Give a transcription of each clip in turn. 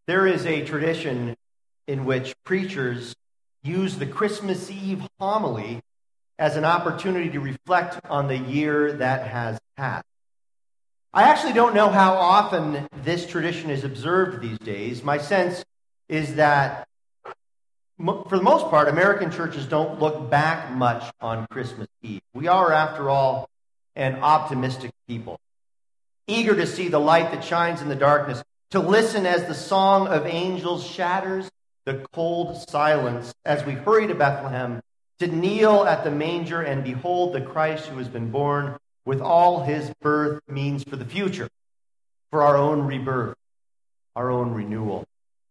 There is a tradition in which preachers use the Christmas Eve homily as an opportunity to reflect on the year that has passed. I actually don't know how often this tradition is observed these days. My sense is that, for the most part, American churches don't look back much on Christmas Eve. We are, after all, an optimistic people, eager to see the light that shines in the darkness, to listen as the song of angels shatters the cold silence as we hurry to Bethlehem, to kneel at the manger and behold the Christ who has been born with all his birth means for the future, for our own rebirth, our own renewal.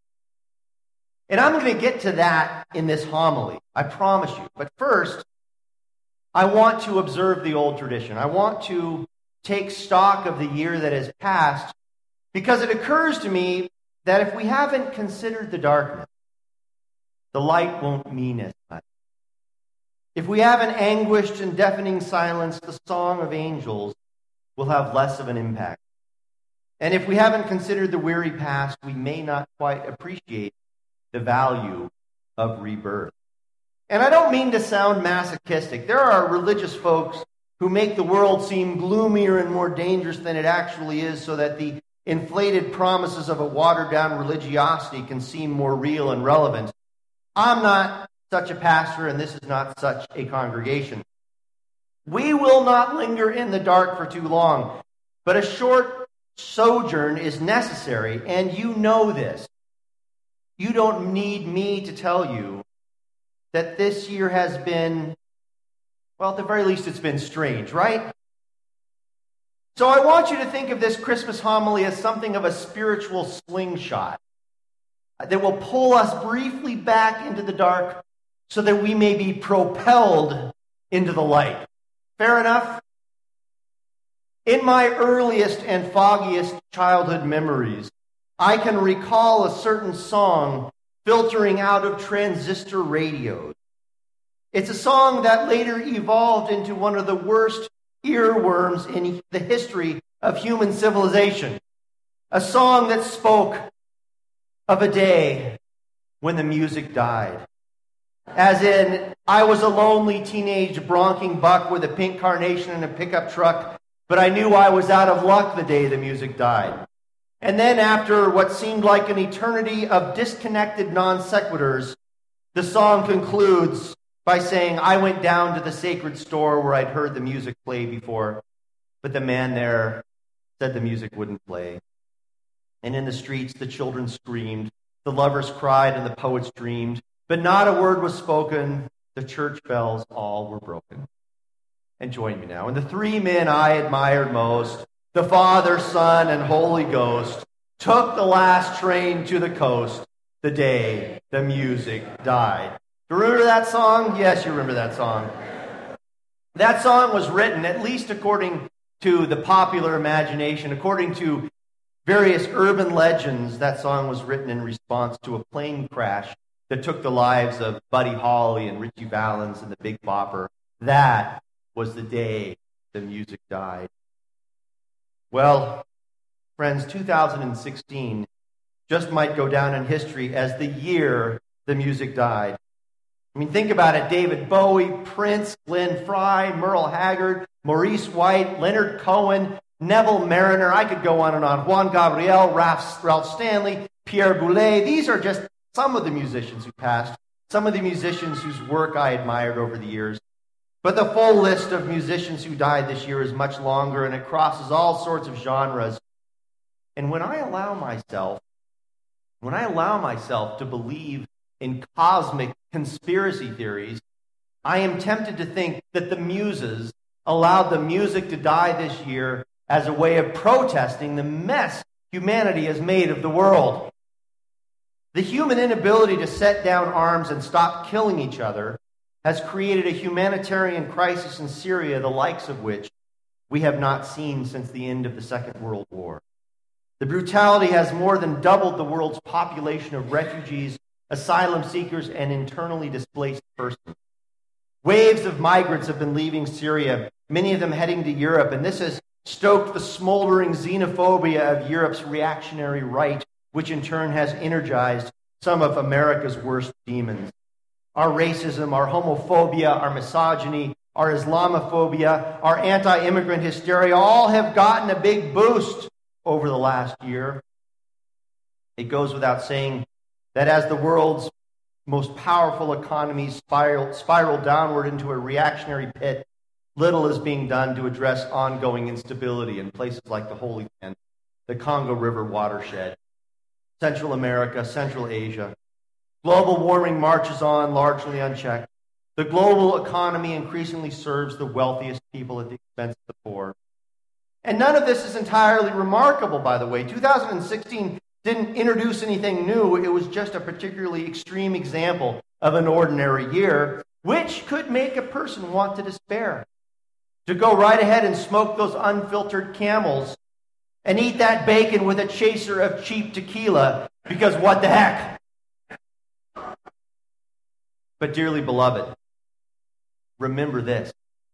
And I'm going to get to that in this homily, I promise you. But first, I want to observe the old tradition. I want to take stock of the year that has passed, because it occurs to me that if we haven't considered the darkness, the light won't mean as much. If we haven't anguished and deafening silence, the song of angels will have less of an impact. And if we haven't considered the weary past, we may not quite appreciate the value of rebirth. And I don't mean to sound masochistic. There are religious folks who make the world seem gloomier and more dangerous than it actually is, so that the inflated promises of a watered-down religiosity can seem more real and relevant. I'm not such a pastor, and this is not such a congregation. We will not linger in the dark for too long, but a short sojourn is necessary, and you know this. You don't need me to tell you that this year has been, well, at the very least, it's been strange, right? So I want you to think of this Christmas homily as something of a spiritual slingshot that will pull us briefly back into the dark so that we may be propelled into the light. Fair enough? In my earliest and foggiest childhood memories, I can recall a certain song filtering out of transistor radios. It's a song that later evolved into one of the worst earworms in the history of human civilization. A song that spoke of a day when the music died. As in, I was a lonely teenage bronking buck with a pink carnation and a pickup truck, but I knew I was out of luck the day the music died. And then after what seemed like an eternity of disconnected non sequiturs, the song concludes by saying, I went down to the sacred store where I'd heard the music play before, but the man there said the music wouldn't play. And in the streets the children screamed, the lovers cried, and the poets dreamed, but not a word was spoken, the church bells all were broken. And join me now. And the three men I admired most, the Father, Son, and Holy Ghost, took the last train to the coast the day the music died. Do you remember that song? Yes, you remember that song. That song was written, at least according to the popular imagination, according to various urban legends, that song was written in response to a plane crash that took the lives of Buddy Holly and Ritchie Valens and the Big Bopper. That was the day the music died. Well, friends, 2016 just might go down in history as the year the music died. I mean, think about it. David Bowie, Prince, Glenn Frey, Merle Haggard, Maurice White, Leonard Cohen, Neville Mariner. I could go on and on. Juan Gabriel, Ralph Stanley, Pierre Boulez. These are just some of the musicians who passed, some of the musicians whose work I admired over the years. But the full list of musicians who died this year is much longer, and it crosses all sorts of genres. And when I allow myself to believe in cosmic conspiracy theories, I am tempted to think that the muses allowed the music to die this year as a way of protesting the mess humanity has made of the world. The human inability to set down arms and stop killing each other has created a humanitarian crisis in Syria, the likes of which we have not seen since the end of the Second World War. The brutality has more than doubled the world's population of refugees, asylum seekers, and internally displaced persons. Waves of migrants have been leaving Syria, many of them heading to Europe, and this has stoked the smoldering xenophobia of Europe's reactionary right which in turn has energized some of America's worst demons. Our racism, our homophobia, our misogyny, our Islamophobia, our anti-immigrant hysteria all have gotten a big boost over the last year. It goes without saying that as the world's most powerful economies spiral downward into a reactionary pit, little is being done to address ongoing instability in places like the Holy Land, the Congo River watershed, Central America, Central Asia. Global warming marches on largely unchecked. The global economy increasingly serves the wealthiest people at the expense of the poor. And none of this is entirely remarkable, by the way. 2016 didn't introduce anything new. It was just a particularly extreme example of an ordinary year, which could make a person want to despair, to go right ahead and smoke those unfiltered Camels and eat that bacon with a chaser of cheap tequila, because what the heck? But dearly beloved, remember this.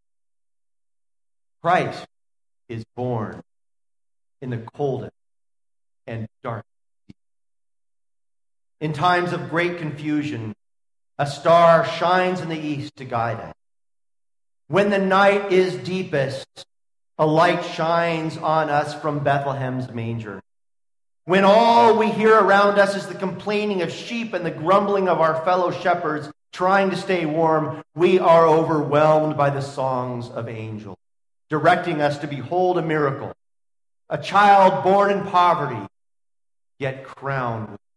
Christ is born in the coldest and darkest. In times of great confusion, a star shines in the east to guide us. When the night is deepest, a light shines on us from Bethlehem's manger. When all we hear around us is the complaining of sheep and the grumbling of our fellow shepherds trying to stay warm, we are overwhelmed by the songs of angels, directing us to behold a miracle, a child born in poverty, yet crowned with.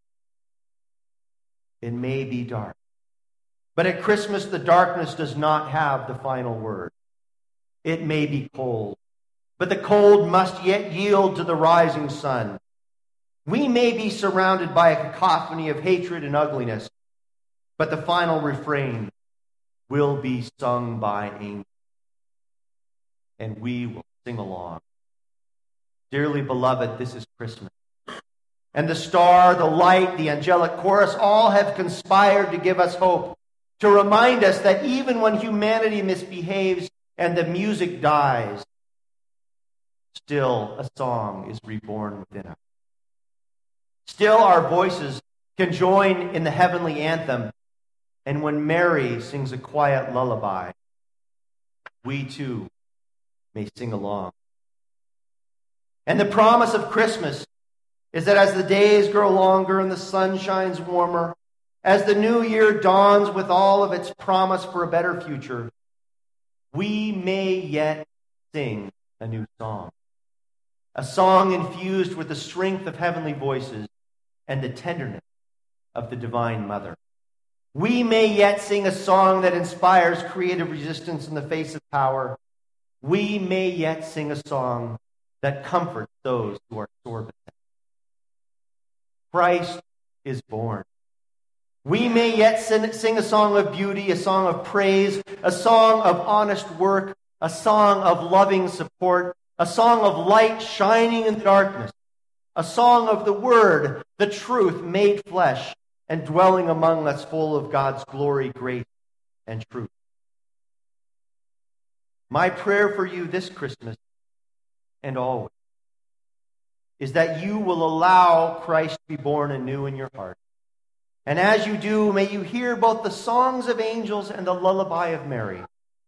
It may be dark, but at Christmas the darkness does not have the final word. It may be cold, but the cold must yet yield to the rising sun. We may be surrounded by a cacophony of hatred and ugliness, but the final refrain will be sung by angels, and we will sing along. Dearly beloved, this is Christmas. And the star, the light, the angelic chorus all have conspired to give us hope, to remind us that even when humanity misbehaves and the music dies, still a song is reborn within us. Still our voices can join in the heavenly anthem, and when Mary sings a quiet lullaby, we too may sing along. And the promise of Christmas is that as the days grow longer and the sun shines warmer, as the new year dawns with all of its promise for a better future, we may yet sing a new song. A song infused with the strength of heavenly voices and the tenderness of the Divine Mother. We may yet sing a song that inspires creative resistance in the face of power. We may yet sing a song that comforts those who are sore beset. Christ is born. We may yet sing a song of beauty, a song of praise, a song of honest work, a song of loving support, a song of light shining in the darkness, a song of the Word, the truth made flesh and dwelling among us, full of God's glory, grace, and truth. My prayer for you this Christmas and always is that you will allow Christ to be born anew in your heart. And as you do, may you hear both the songs of angels and the lullaby of Mary.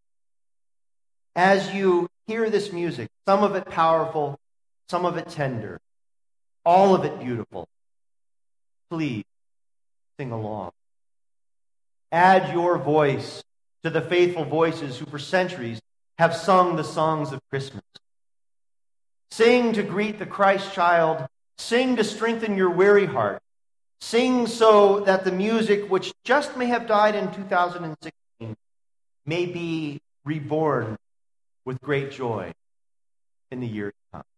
As you hear this music, some of it powerful, some of it tender, all of it beautiful, please sing along. Add your voice to the faithful voices who for centuries have sung the songs of Christmas. Sing to greet the Christ child. Sing to strengthen your weary heart. Sing so that the music, which just may have died in 2016, may be reborn with great joy in the years to come.